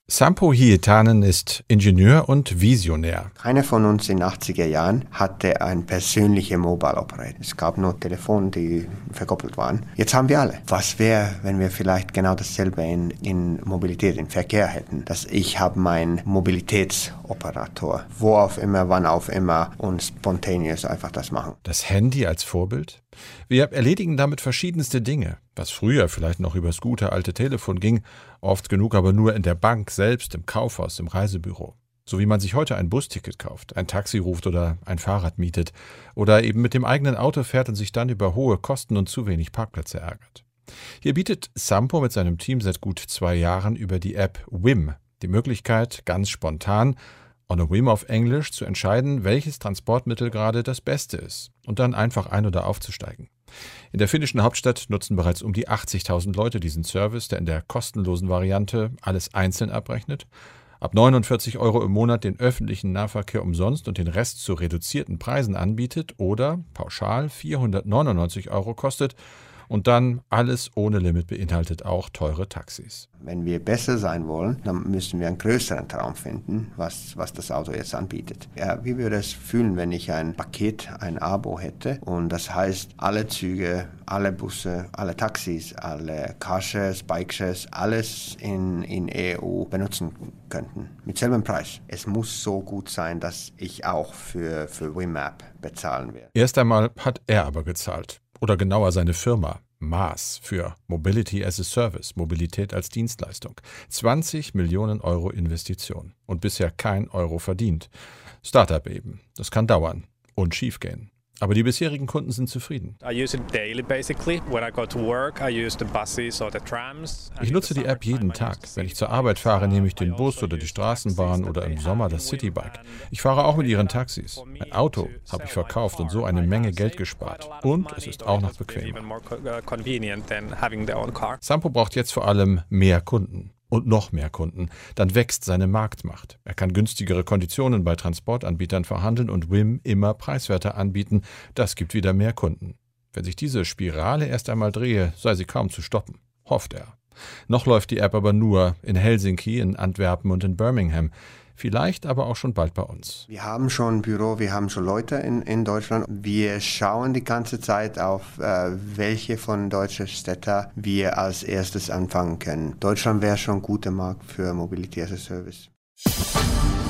Sampo Hietanen ist Ingenieur und Visionär. Keiner von uns in den 80er Jahren hatte ein persönlicher Mobile Operator. Es gab nur Telefone, die verkoppelt waren. Jetzt haben wir alle. Was wäre, wenn wir vielleicht genau dasselbe in Mobilität, im Verkehr hätten? Dass ich habe meinen Mobilitätsoperator, wo auf immer, wann auf immer und spontaneous einfach das machen. Das Handy als Vorbild? Wir erledigen damit verschiedenste Dinge, was früher vielleicht noch übers gute alte Telefon ging, oft genug aber nur in der Bank selbst, im Kaufhaus, im Reisebüro. So wie man sich heute ein Busticket kauft, ein Taxi ruft oder ein Fahrrad mietet oder eben mit dem eigenen Auto fährt und sich dann über hohe Kosten und zu wenig Parkplätze ärgert. Hier bietet Sampo mit seinem Team seit gut 2 Jahren über die App Whim die Möglichkeit, ganz spontan on a whim auf Englisch zu entscheiden, welches Transportmittel gerade das Beste ist und dann einfach ein- oder aufzusteigen. In der finnischen Hauptstadt nutzen bereits um die 80.000 Leute diesen Service, der in der kostenlosen Variante alles einzeln abrechnet, ab 49 € im Monat den öffentlichen Nahverkehr umsonst und den Rest zu reduzierten Preisen anbietet oder pauschal 499 € kostet und dann alles ohne Limit beinhaltet, auch teure Taxis. Wenn wir besser sein wollen, dann müssen wir einen größeren Traum finden, was das Auto jetzt anbietet. Ja, wie würde es fühlen, wenn ich ein Paket, ein Abo hätte und das heißt, alle Züge, alle Busse, alle Taxis, alle Carshares, Bikeshares, alles in EU benutzen könnten, mit selben Preis. Es muss so gut sein, dass ich auch für WIM-App bezahlen werde. Erst einmal hat er aber gezahlt. Oder genauer seine Firma, MaaS, für Mobility as a Service, Mobilität als Dienstleistung. 20 Millionen € Investition und bisher kein Euro verdient. Startup eben, das kann dauern und schiefgehen. Aber die bisherigen Kunden sind zufrieden. Ich nutze die App jeden Tag. Wenn ich zur Arbeit fahre, nehme ich den Bus oder die Straßenbahn oder im Sommer das Citybike. Ich fahre auch mit ihren Taxis. Ein Auto habe ich verkauft und so eine Menge Geld gespart. Und es ist auch noch bequemer. Sampo braucht jetzt vor allem mehr Kunden. Und noch mehr Kunden. Dann wächst seine Marktmacht. Er kann günstigere Konditionen bei Transportanbietern verhandeln und WIM immer preiswerter anbieten. Das gibt wieder mehr Kunden. Wenn sich diese Spirale erst einmal drehe, sei sie kaum zu stoppen, hofft er. Noch läuft die App aber nur in Helsinki, in Antwerpen und in Birmingham. Vielleicht aber auch schon bald bei uns. Wir haben schon ein Büro, wir haben schon Leute in Deutschland. Wir schauen die ganze Zeit auf, welche von deutschen Städten wir als erstes anfangen können. Deutschland wäre schon ein guter Markt für Mobility as a Service.